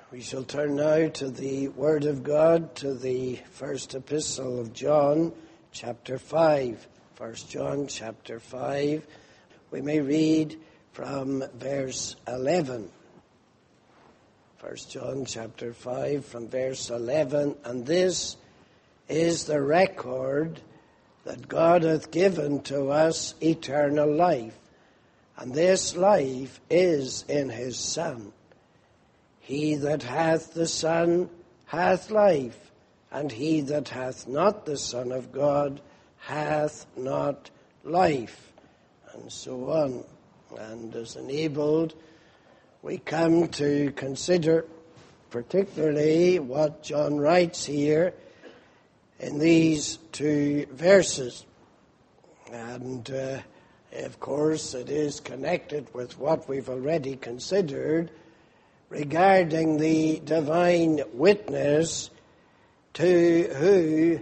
We shall turn now to the Word of God, to the first epistle of John, chapter 5. 1 John, chapter 5. We may read from verse 11. 1 John, chapter 5, from verse 11. And this is the record that God hath given to us, eternal life. And this life is in his Son. He that hath the Son hath life, and he that hath not the Son of God hath not life, and so on. And as enabled, we come to consider particularly what John writes here in these two verses. And of course, it is connected with what we've already considered regarding the divine witness to who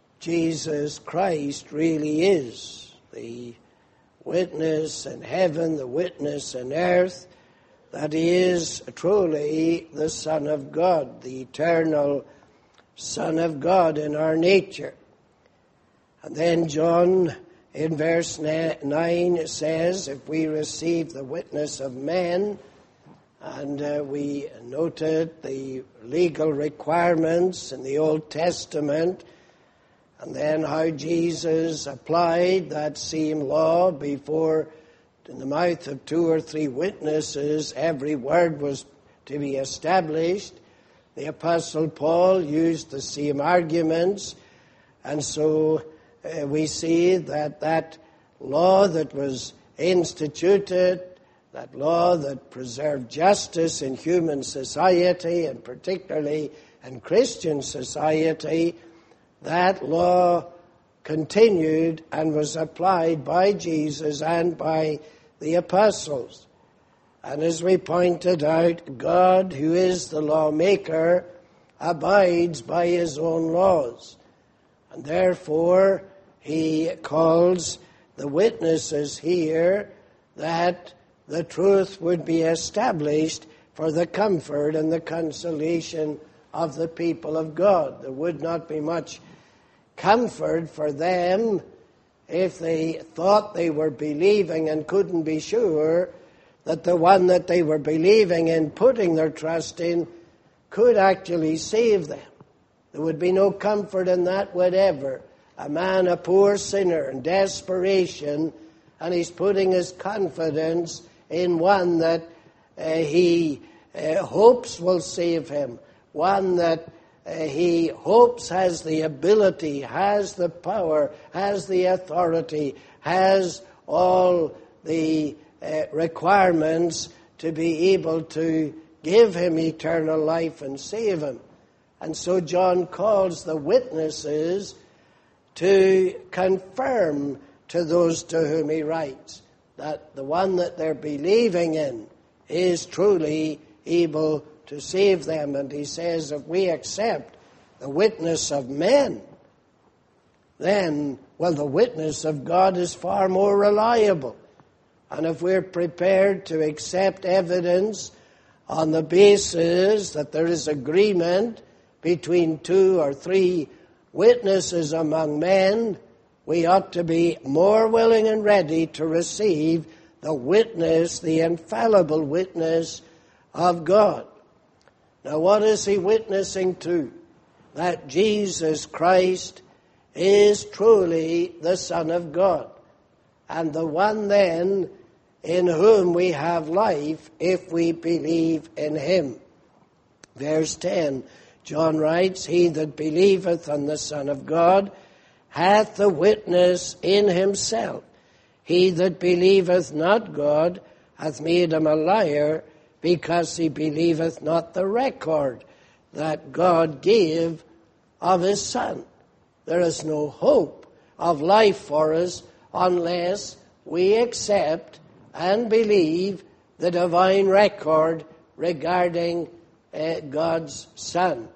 Jesus Christ really is. The witness in heaven, the witness in earth, that he is truly the Son of God, the eternal Son of God in our nature. And then John in verse 9 says, if we receive the witness of men, and we noted the legal requirements in the Old Testament, and then how Jesus applied that same law before, in the mouth of two or three witnesses, every word was to be established. The Apostle Paul used the same arguments, and so we see that law that was instituted, that law that preserved justice in human society, and particularly in Christian society, that law continued and was applied by Jesus and by the apostles. And as we pointed out, God, who is the lawmaker, abides by his own laws. And therefore, he calls the witnesses here that the truth would be established for the comfort and the consolation of the people of God. There would not be much comfort for them if they thought they were believing and couldn't be sure that the one that they were believing in, putting their trust in, could actually save them. There would be no comfort in that whatever. A man, a poor sinner in desperation, and he's putting his confidence in one that he hopes will save him, one that he hopes has the ability, has the power, has the authority, has all the requirements to be able to give him eternal life and save him. And so John calls the witnesses to confirm to those to whom he writes that the one that they're believing in is truly able to save them. And he says, if we accept the witness of men, then, the witness of God is far more reliable. And if we're prepared to accept evidence on the basis that there is agreement between two or three witnesses among men, we ought to be more willing and ready to receive the witness, the infallible witness of God. Now, what is he witnessing to? That Jesus Christ is truly the Son of God, and the one then in whom we have life if we believe in him. Verse 10, John writes, he that believeth on the Son of God hath the witness in himself. He that believeth not God hath made him a liar, because he believeth not the record that God gave of his Son. There is no hope of life for us unless we accept and believe the divine record regarding God's Son.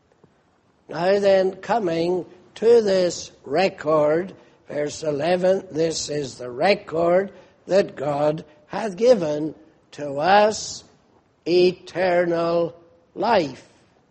Now then, coming to this record, verse 11, this is the record that God hath given to us eternal life.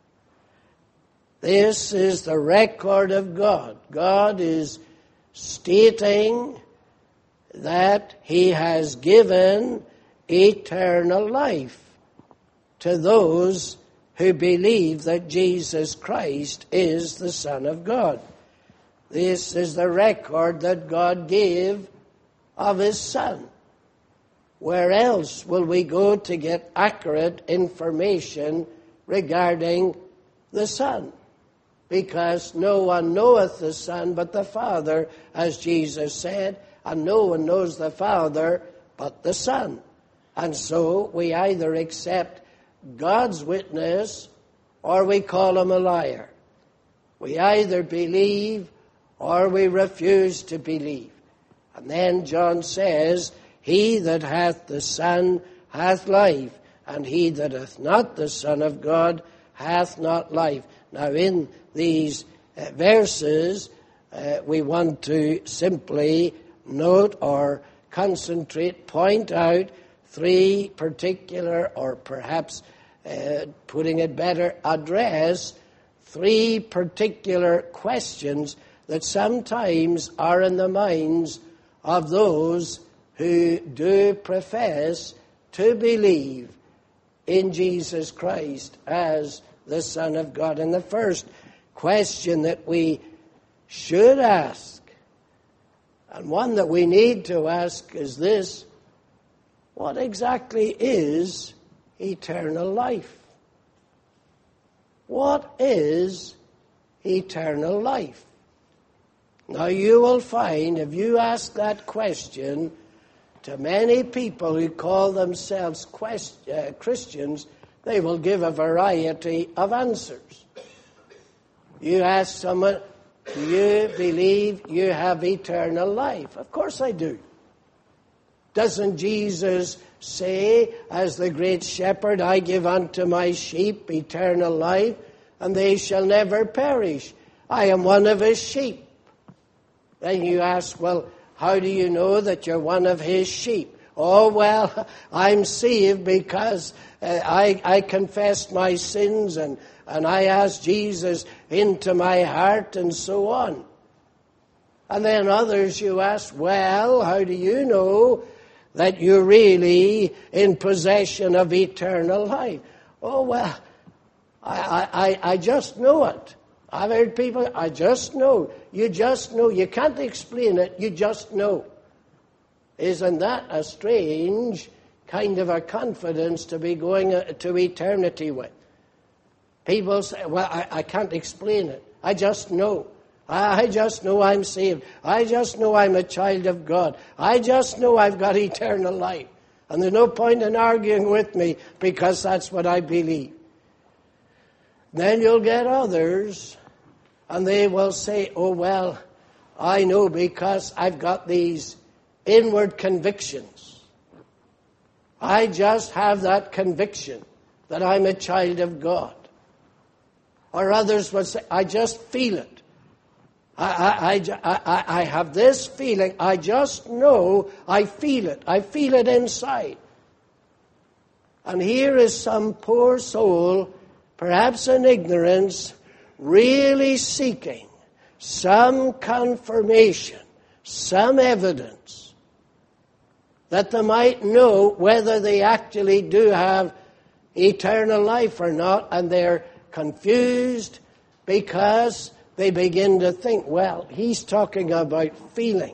This is the record of God. God is stating that He has given eternal life to those who believe that Jesus Christ is the Son of God. This is the record that God gave of His Son. Where else will we go to get accurate information regarding the Son? Because no one knoweth the Son but the Father, as Jesus said, and no one knows the Father but the Son. And so we either accept God's witness or we call Him a liar. We either believe or we refuse to believe. And then John says, He that hath the Son hath life, and he that hath not the Son of God hath not life. Now in these verses, we want to simply note or concentrate, point out three particular, or perhaps putting it better, address three particular questions that sometimes are in the minds of those who do profess to believe in Jesus Christ as the Son of God. And the first question that we should ask, and one that we need to ask, is this: what exactly is eternal life? What is eternal life? Now you will find, if you ask that question to many people who call themselves Christians, they will give a variety of answers. You ask someone, do you believe you have eternal life? Of course I do. Doesn't Jesus say, as the great shepherd, I give unto my sheep eternal life, and they shall never perish? I am one of His sheep. Then you ask, well, how do you know that you're one of His sheep? Oh, well, I'm saved because I confessed my sins and I asked Jesus into my heart and so on. And then others you ask, well, how do you know that you're really in possession of eternal life? Oh, well, I just know it. I've heard people, I just know. You just know. You can't explain it. You just know. Isn't that a strange kind of a confidence to be going to eternity with? People say, well, I can't explain it. I just know. I just know I'm saved. I just know I'm a child of God. I just know I've got eternal life. And there's no point in arguing with me because that's what I believe. Then you'll get others, and they will say, oh, well, I know because I've got these inward convictions. I just have that conviction that I'm a child of God. Or others will say, I just feel it. I have this feeling. I just know I feel it. I feel it inside. And here is some poor soul, perhaps in ignorance, really seeking some confirmation, some evidence that they might know whether they actually do have eternal life or not, and they're confused because they begin to think, well, he's talking about feelings.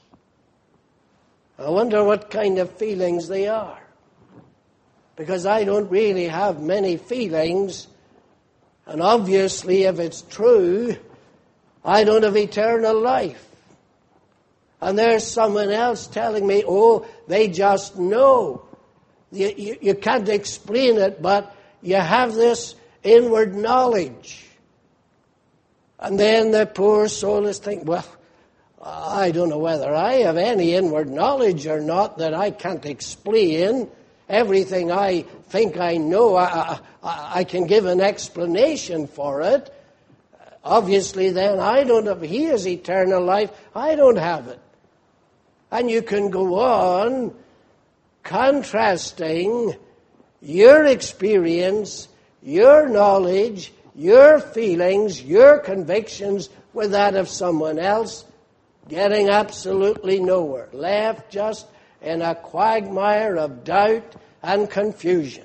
I wonder what kind of feelings they are. Because I don't really have many feelings. And obviously, if it's true, I don't have eternal life. And there's someone else telling me, oh, they just know. You can't explain it, but you have this inward knowledge. And then the poor soul is thinking, well, I don't know whether I have any inward knowledge or not that I can't explain. Everything I think I know, I can give an explanation for it. Obviously, then, I don't have, he has eternal life, I don't have it. And you can go on contrasting your experience your knowledge, your feelings, your convictions with that of someone else, getting absolutely nowhere, left just in a quagmire of doubt and confusion.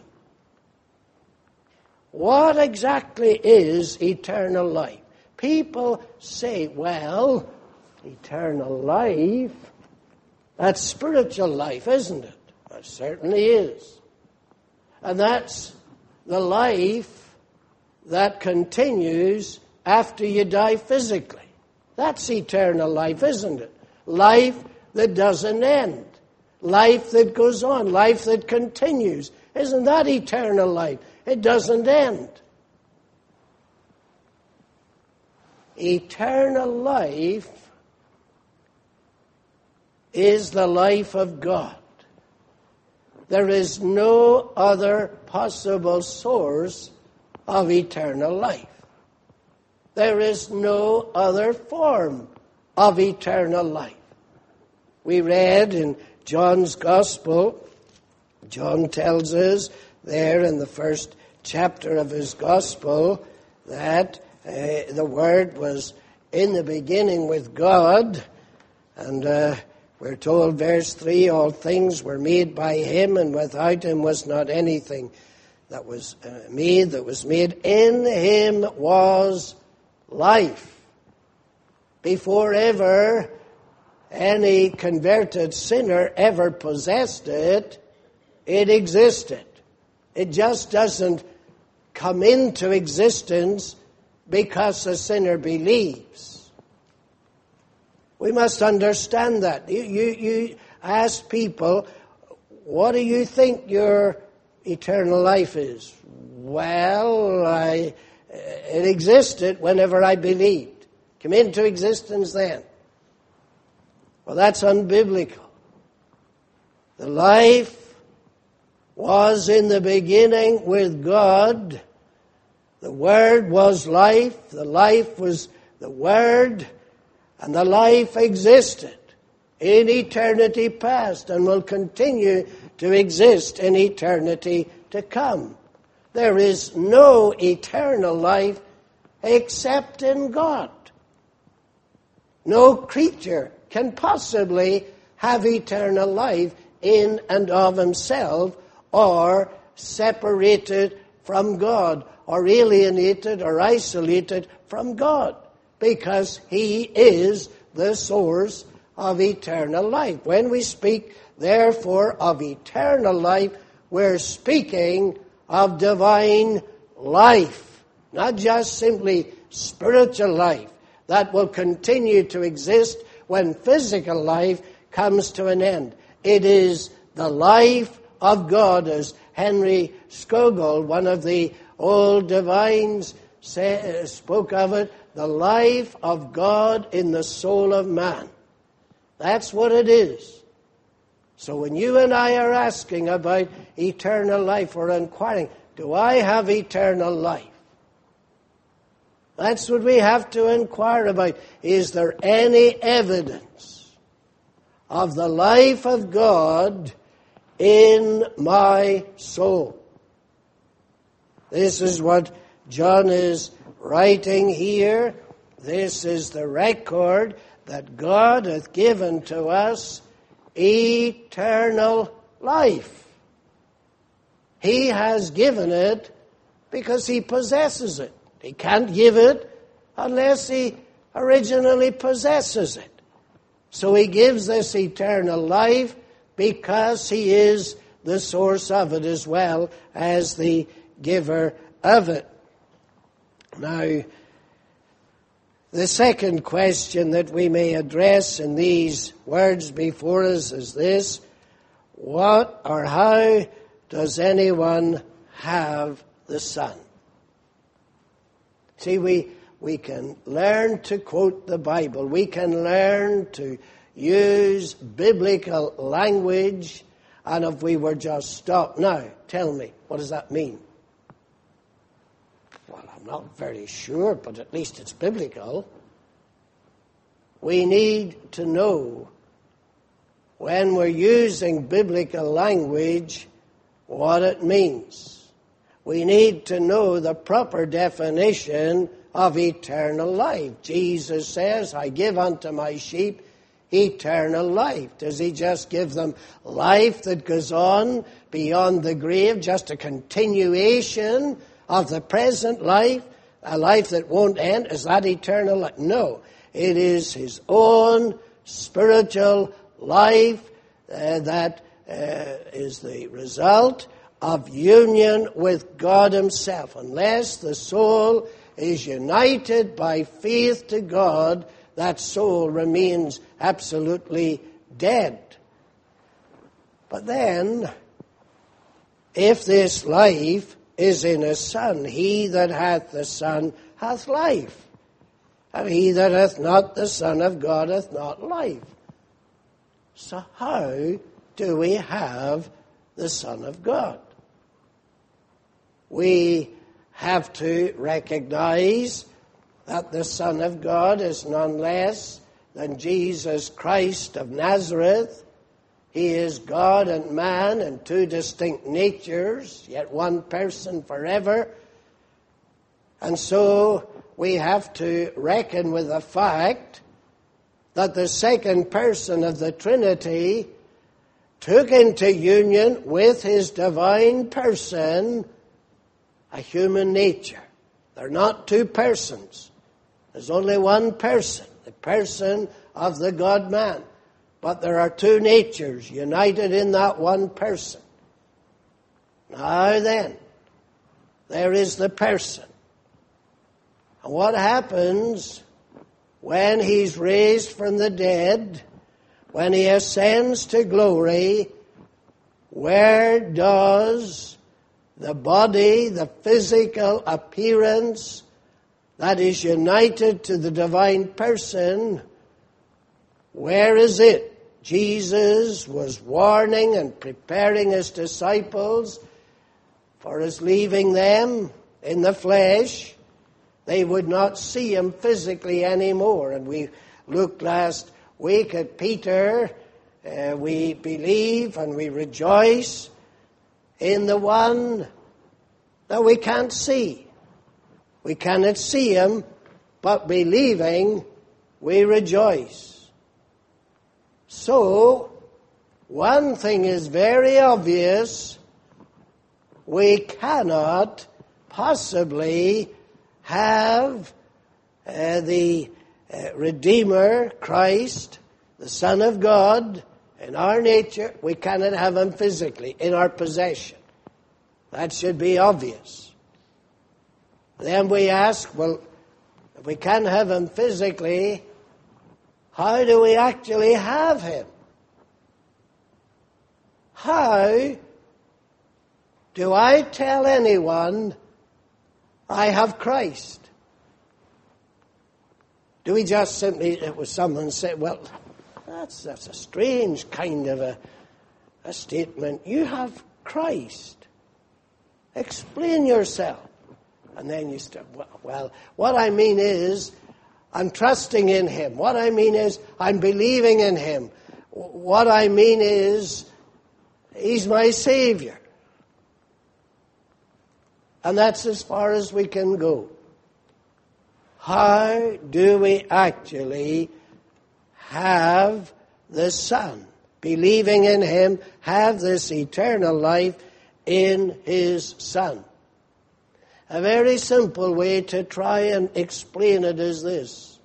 What exactly is eternal life? People say, well, eternal life, that's spiritual life, isn't it? It certainly is. And that's the life that continues after you die physically. That's eternal life, isn't it? Life that doesn't end. Life that goes on. Life that continues. Isn't that eternal life? It doesn't end. Eternal life is the life of God. There is no other possible source of eternal life. There is no other form of eternal life. We read in John's Gospel, John tells us there in the first chapter of his Gospel that the Word was in the beginning with God, and we're told, verse 3, all things were made by him, and without him was not anything that was made that was made. In him was life. Before ever any converted sinner ever possessed it, it existed. It just doesn't come into existence because a sinner believes. We must understand that. You ask people, what do you think your eternal life is? Well, it existed whenever I believed. Came into existence then. Well, that's unbiblical. The life was in the beginning with God. The Word was life. The life was the Word. And the life existed in eternity past and will continue to exist in eternity to come. There is no eternal life except in God. No creature can possibly have eternal life in and of himself, or separated from God, or alienated or isolated from God, because he is the source of eternal life. When we speak, therefore, of eternal life, we're speaking of divine life, not just simply spiritual life that will continue to exist when physical life comes to an end. It is the life of God, as Henry Scougal, one of the old divines, spoke of it, the life of God in the soul of man. That's what it is. So when you and I are asking about eternal life, or inquiring, do I have eternal life? That's what we have to inquire about. Is there any evidence of the life of God in my soul? This is what John is writing here. This is the record that God hath given to us, eternal life. He has given it because he possesses it. He can't give it unless he originally possesses it. So he gives this eternal life because he is the source of it as well as the giver of it. Now, the second question that we may address in these words before us is this: what or how does anyone have the Son? See, we can learn to quote the Bible. We can learn to use biblical language. And if we were just stopped, now, tell me, what does that mean? Well, I'm not very sure, but at least it's biblical. We need to know, when we're using biblical language, what it means. we need to know the proper definition of eternal life. Jesus says, I give unto my sheep eternal life. Does he just give them life that goes on beyond the grave, just a continuation of the present life, a life that won't end? Is that eternal life? No. It is his own spiritual life that is the result of union with God himself. Unless the soul is united by faith to God, that soul remains absolutely dead. But then, if this life is in a Son, he that hath the Son hath life. And he that hath not the Son of God hath not life. So how do we have the Son of God? We have to recognize that the Son of God is none less than Jesus Christ of Nazareth. He is God and man in two distinct natures, yet one person forever. And so we have to reckon with the fact that the second person of the Trinity took into union with his divine person a human nature. They're not two persons. There's only one person, the person of the God-man. But there are two natures united in that one person. Now then, there is the person. And what happens when he's raised from the dead, when he ascends to glory? Where does the body, the physical appearance that is united to the divine person, where is it? Jesus was warning and preparing his disciples for his leaving them in the flesh. They would not see him physically anymore. And we looked last week at Peter. We believe and we rejoice in the one that we can't see. We cannot see him, but believing, we rejoice. So, one thing is very obvious. We cannot possibly have the Redeemer, Christ, the Son of God, in our nature. We cannot have him physically, in our possession. That should be obvious. Then we ask, well, if we can't have him physically, how do we actually have him? How do I tell anyone I have Christ? Do we just simply, it was someone said, well, that's a strange kind of a statement. You have Christ. Explain yourself. And then you start, well, what I mean is, I'm trusting in him. What I mean is, I'm believing in him. What I mean is, he's my Savior. And that's as far as we can go. How do we actually have the Son? Believing in him, have this eternal life in his Son. A very simple way to try and explain it is this.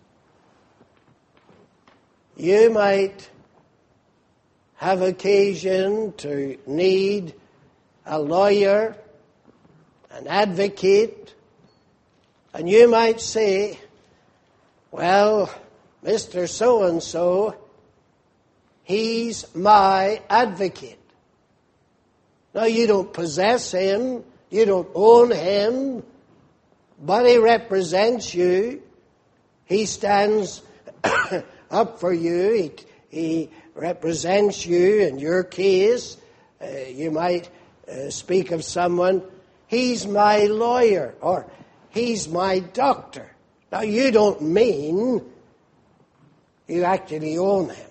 You might have occasion to need a lawyer, an advocate, and you might say, well, Mr. So-and-so, he's my advocate. Now, you don't possess him, you don't own him, but he represents you. He stands up for you. He represents you in your case. You might speak of someone, he's my lawyer, or he's my doctor. Now, you don't mean you actually own him.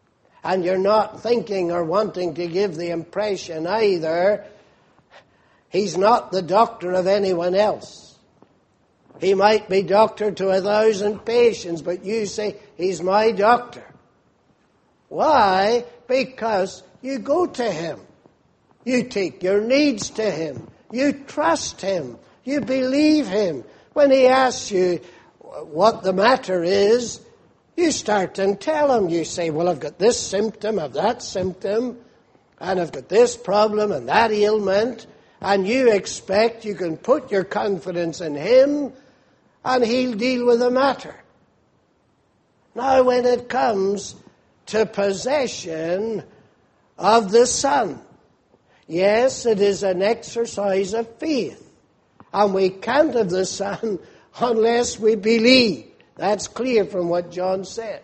And you're not thinking or wanting to give the impression either, He's not the doctor of anyone else. He might be doctor to 1,000 patients, but you say, he's my doctor. Why? Because you go to him. You take your needs to him. You trust him. You believe him. When he asks you what the matter is, you start and tell him. You say, well, I've got this symptom, I've that symptom, and I've got this problem and that ailment, and you expect you can put your confidence in him and he'll deal with the matter. Now, when it comes to possession of the Son, yes, it is an exercise of faith. And we can't have the Son unless we believe. That's clear from what John says.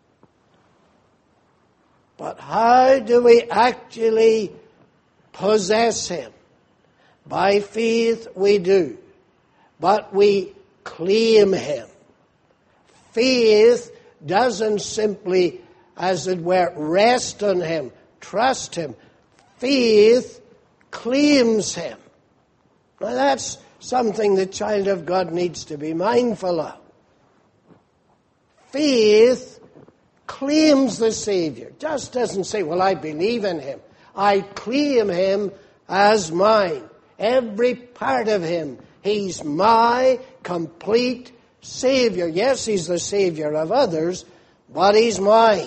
But how do we actually possess him? By faith we do. But we claim him. Faith doesn't simply, as it were, rest on him, trust him. Faith claims him. Now that's something the child of God needs to be mindful of. Faith claims the Savior. Just doesn't say, well, I believe in him. I claim him as mine. Every part of him. He's my complete Savior. Yes, he's the Savior of others, but he's mine.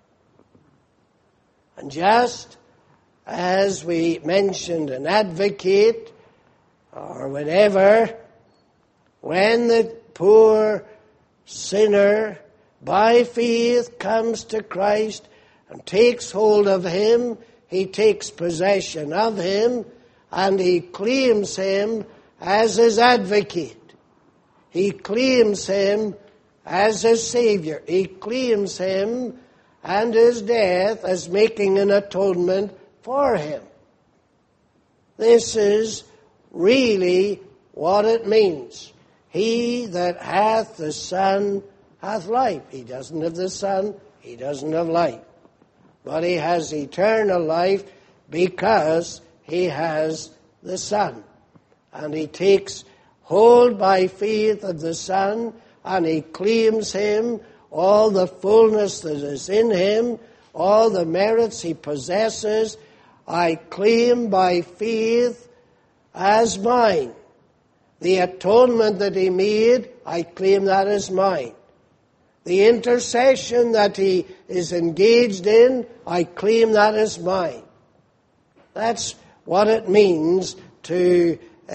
And just as we mentioned an advocate, or whatever, when the poor sinner by faith comes to Christ and takes hold of him, he takes possession of him, and he claims him as his advocate. He claims him as his Savior. He claims him and his death as making an atonement for him. This is really what it means. He that hath the Son hath life. He doesn't have the Son, he doesn't have life. But he has eternal life because he has the Son. And he takes hold by faith of the Son, and he claims him, all the fullness that is in him, all the merits he possesses, I claim by faith as mine. The atonement that he made, I claim that as mine. The intercession that he is engaged in, I claim that as mine. That's what it means to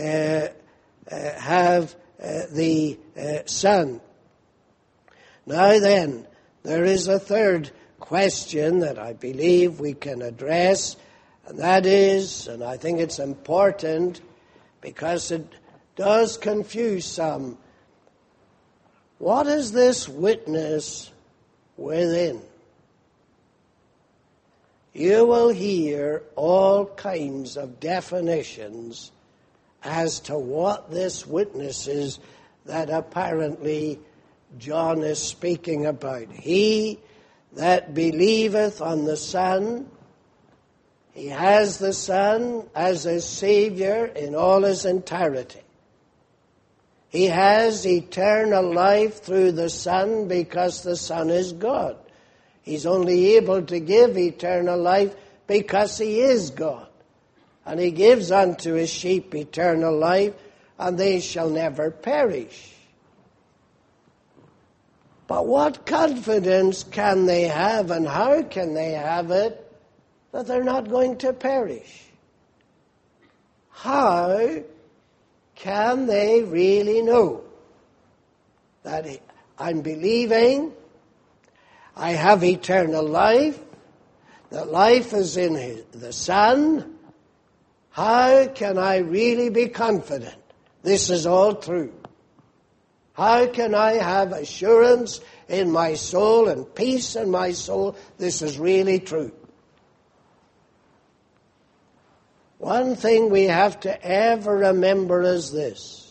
have the Son. Now then, there is a third question that I believe we can address, and that is, and I think it's important because it does confuse some, what is this witness within? You will hear all kinds of definitions as to what this witness is that apparently John is speaking about. He that believeth on the Son, he has the Son as his Savior in all his entirety. He has eternal life through the Son because the Son is God. He's only able to give eternal life because he is God. And he gives unto his sheep eternal life, and they shall never perish. But what confidence can they have, and how can they have it, that they're not going to perish? How can they really know that I'm believing, I have eternal life, that life is in the Son? How can I really be confident this is all true? How can I have assurance in my soul and peace in my soul this is really true? One thing we have to ever remember is this,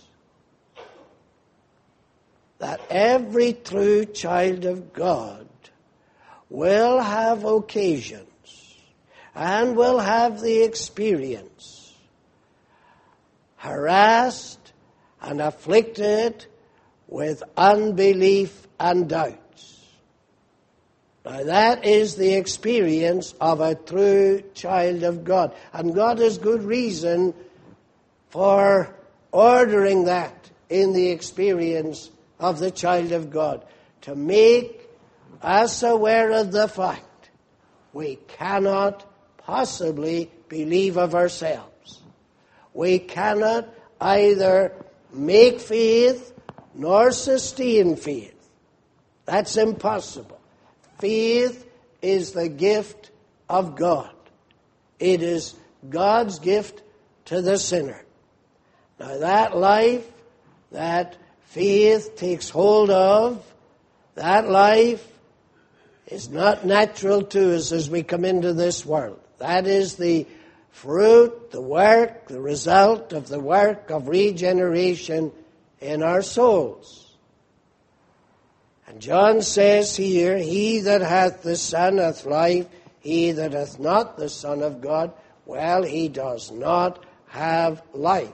that every true child of God will have occasions and will have the experience harassed and afflicted with unbelief and doubts. Now that is the experience of a true child of God. And God has good reason for ordering that in the experience of the child of God, to make us aware of the fact we cannot possibly believe of ourselves. We cannot either make faith nor sustain faith. That's impossible. Faith is the gift of God. It is God's gift to the sinner. Now that life that faith takes hold of, that life is not natural to us as we come into this world. That is the fruit, the work, the result of the work of regeneration in our souls. And John says here, he that hath the Son hath life, he that hath not the Son of God, well, he does not have life.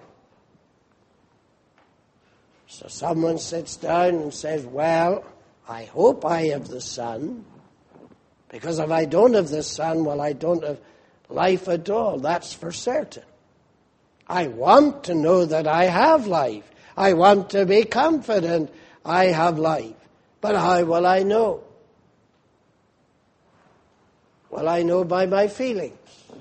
So someone sits down and says, well, I hope I have the Son, because if I don't have the Son, well, I don't have life at all. That's for certain. I want to know that I have life. I want to be confident I have life. But how will I know? Will I know by my feelings?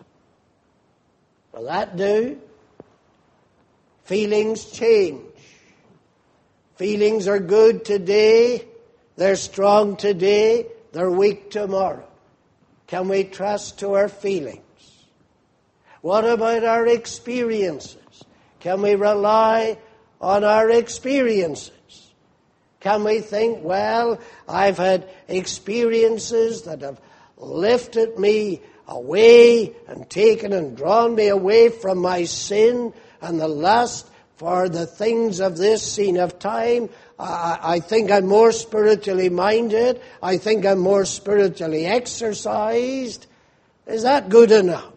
Will that do? Feelings change. Feelings are good today, they're strong today, they're weak tomorrow. Can we trust to our feelings? What about our experiences? Can we rely on our experiences? Can we think, well, I've had experiences that have lifted me away and taken and drawn me away from my sin and the lust for the things of this scene of time. I think I'm more spiritually minded. I think I'm more spiritually exercised. Is that good enough?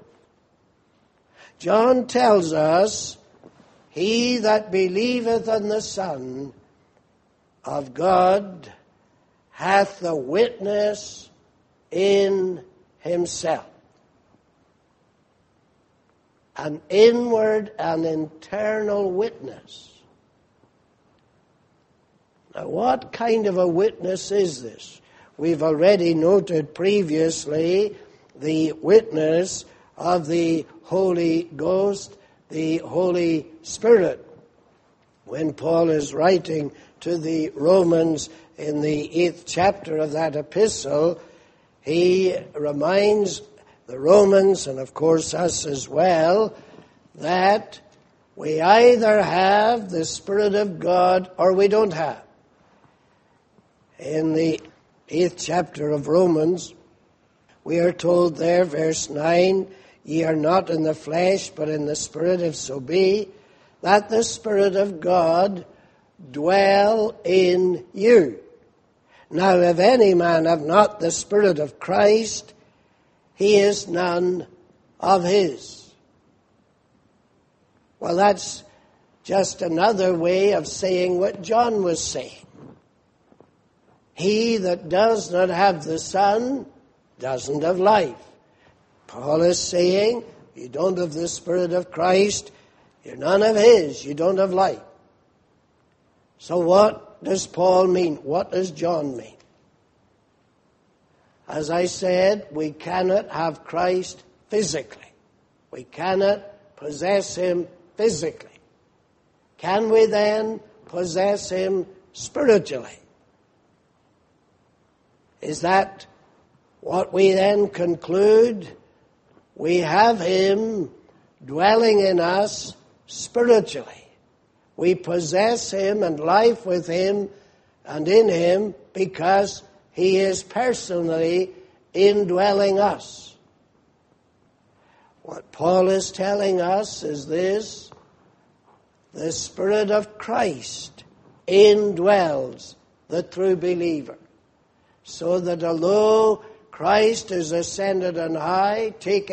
John tells us, he that believeth on the Son of God hath the witness in himself. An inward and internal witness. Now, what kind of a witness is this? We've already noted previously the witness of the Holy Ghost, the Holy Spirit. When Paul is writing to the Romans in the 8th chapter of that epistle, he reminds the Romans, and of course us as well, that we either have the Spirit of God or we don't have. In the 8th chapter of Romans, we are told there, verse 9, ye are not in the flesh, but in the Spirit, if so be, that the Spirit of God dwell in you. Now, if any man have not the Spirit of Christ, he is none of his. Well, that's just another way of saying what John was saying. He that does not have the Son doesn't have life. Paul is saying, you don't have the Spirit of Christ, you're none of his, you don't have life. So what does Paul mean? What does John mean? As I said, we cannot have Christ physically. We cannot possess him physically. Can we then possess him spiritually? Is that what we then conclude? We have him dwelling in us spiritually. We possess him and life with him and in him because he is personally indwelling us. What Paul is telling us is this: the Spirit of Christ indwells the true believer, so that although Christ is ascended on high, taking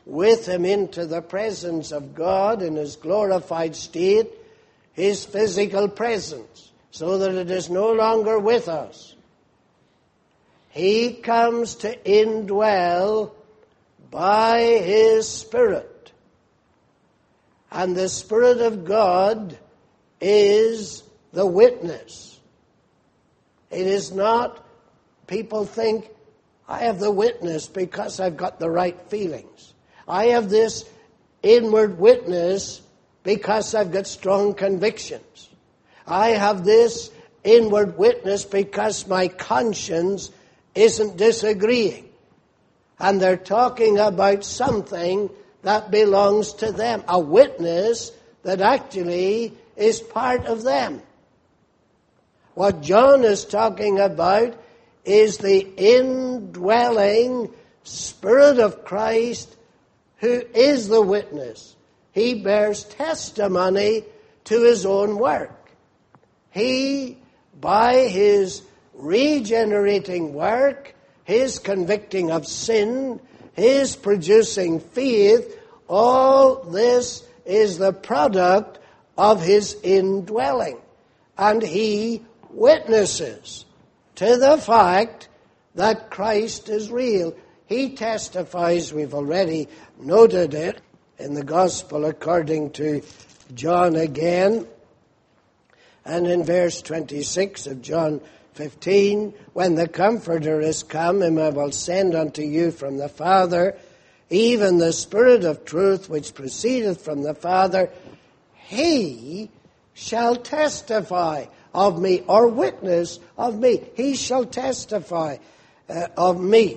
with him into the presence of God in his glorified state, his physical presence, so that it is no longer with us. He comes to indwell by his Spirit. And the Spirit of God is the witness. It is not, people think, I have the witness because I've got the right feelings. I have this inward witness because I've got strong convictions. I have this inward witness because my conscience isn't disagreeing. And they're talking about something that belongs to them. A witness that actually is part of them. What John is talking about is the indwelling Spirit of Christ who is the witness. He bears testimony to his own work. He, by his regenerating work, his convicting of sin, his producing faith, all this is the product of his indwelling. And he witnesses to the fact that Christ is real. He testifies, we've already noted it, in the Gospel according to John again. And in verse 26 of John 15, when the Comforter is come, whom I will send unto you from the Father, even the Spirit of truth which proceedeth from the Father, he shall testify of me, or witness of me. He shall testify of me.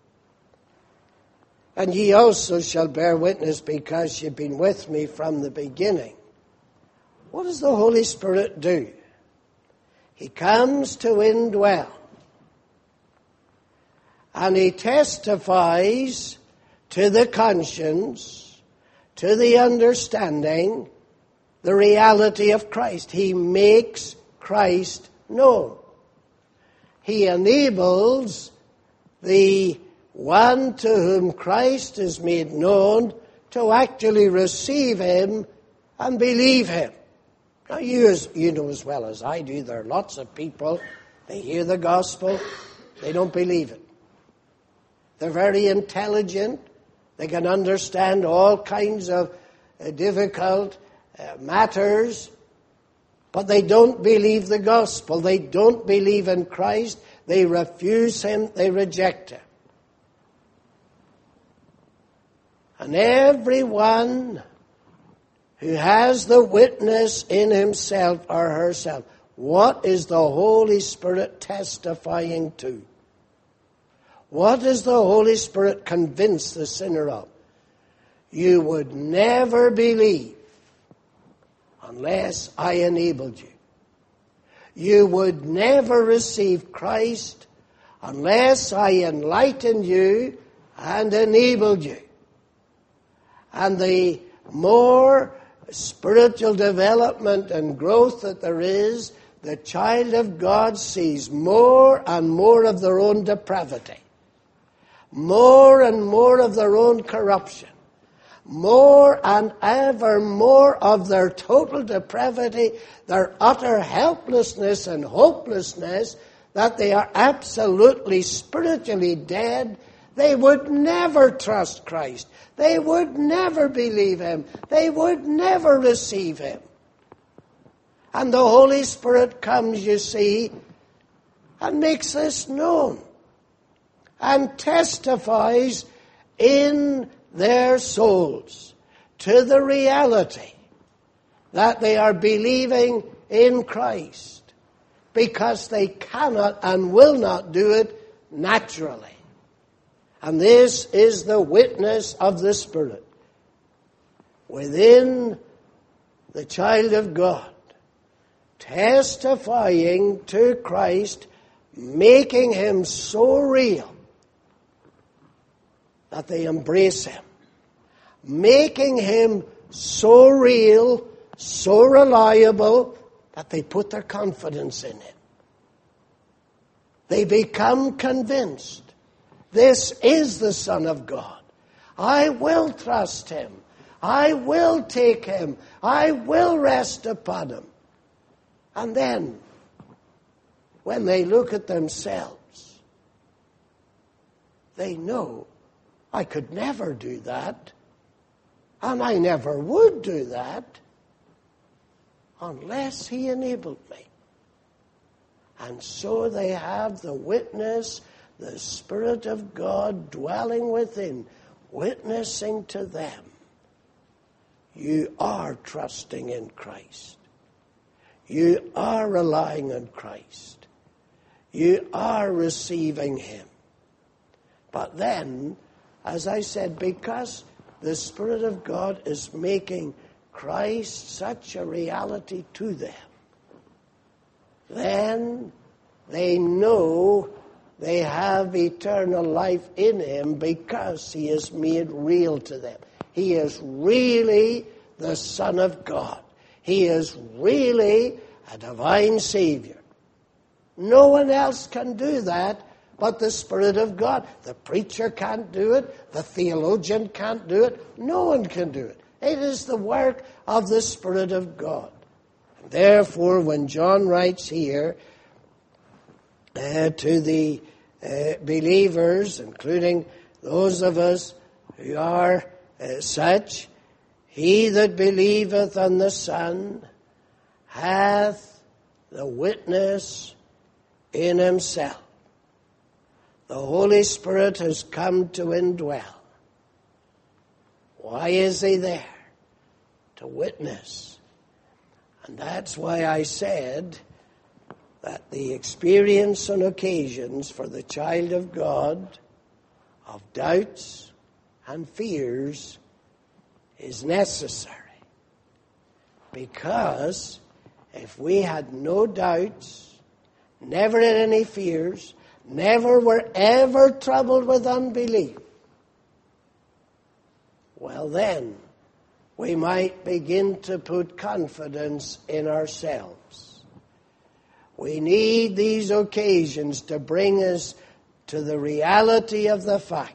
And ye also shall bear witness, because you've been with me from the beginning. What does the Holy Spirit do? He comes to indwell. And he testifies to the conscience, to the understanding, the reality of Christ. He makes Christ known. He enables the one to whom Christ is made known to actually receive him and believe him. Now, you know as well as I do, there are lots of people, they hear the gospel, they don't believe it. They're very intelligent, they can understand all kinds of difficult matters, but they don't believe the gospel. They don't believe in Christ. They refuse him. They reject him. And everyone who has the witness in himself or herself, what is the Holy Spirit testifying to? What does the Holy Spirit convince the sinner of? You would never believe unless I enabled you. You would never receive Christ unless I enlightened you and enabled you. And the more spiritual development and growth that there is, the child of God sees more and more of their own depravity, more and more of their own corruption, more and ever more of their total depravity, their utter helplessness and hopelessness, that they are absolutely spiritually dead. They would never trust Christ. They would never believe him. They would never receive him. And the Holy Spirit comes, you see, and makes this known and testifies in their souls to the reality that they are believing in Christ, because they cannot and will not do it naturally. And this is the witness of the Spirit within the child of God, testifying to Christ, making him so real that they embrace him, making him so real, so reliable, that they put their confidence in him. They become convinced, this is the Son of God. I will trust him. I will take him. I will rest upon him. And then, when they look at themselves, they know, I could never do that. And I never would do that unless he enabled me. And so they have the witness, the Spirit of God dwelling within, witnessing to them. You are trusting in Christ. You are relying on Christ. You are receiving him. But then, as I said, because the Spirit of God is making Christ such a reality to them, then they know they have eternal life in him because he is made real to them. He is really the Son of God. He is really a divine Savior. No one else can do that but the Spirit of God. The preacher can't do it. The theologian can't do it. No one can do it. It is the work of the Spirit of God. And therefore, when John writes here to the believers, including those of us who are such, he that believeth on the Son hath the witness in himself. The Holy Spirit has come to indwell. Why is he there? To witness. And that's why I said that the experience on occasions for the child of God of doubts and fears is necessary. Because if we had no doubts, never had any fears, never were ever troubled with unbelief, well then, we might begin to put confidence in ourselves. We need these occasions to bring us to the reality of the fact.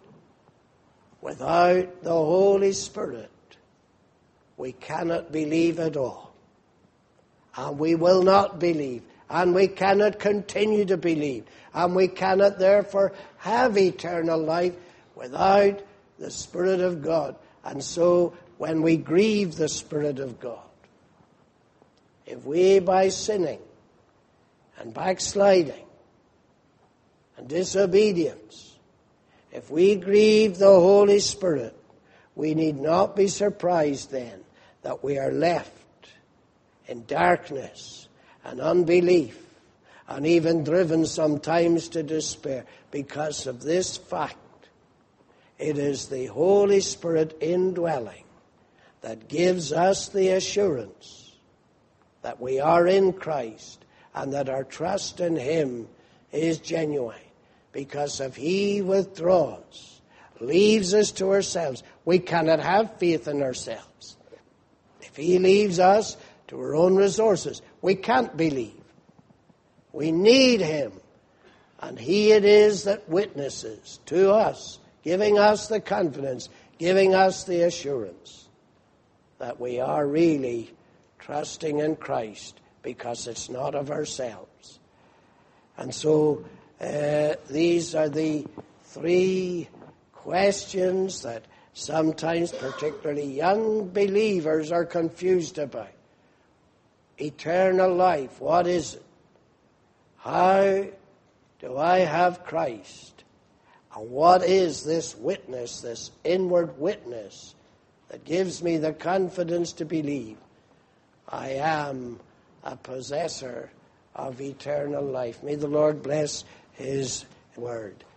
Without the Holy Spirit, we cannot believe at all. And we will not believe. And we cannot continue to believe. And we cannot therefore have eternal life without the Spirit of God. And so when we grieve the Spirit of God, if we by sinning and backsliding and disobedience, if we grieve the Holy Spirit, we need not be surprised then that we are left in darkness and unbelief and even driven sometimes to despair because of this fact. It is the Holy Spirit indwelling that gives us the assurance that we are in Christ and that our trust in him is genuine. Because if he withdraws, leaves us to ourselves, we cannot have faith in ourselves. If he leaves us to our own resources, we can't believe. We need him. And he it is that witnesses to us, giving us the confidence, giving us the assurance that we are really trusting in Christ because it's not of ourselves. And so these are the three questions that sometimes particularly young believers are confused about. Eternal life, what is it? How do I have Christ? And what is this witness, this inward witness that gives me the confidence to believe I am a possessor of eternal life? May the Lord bless his word.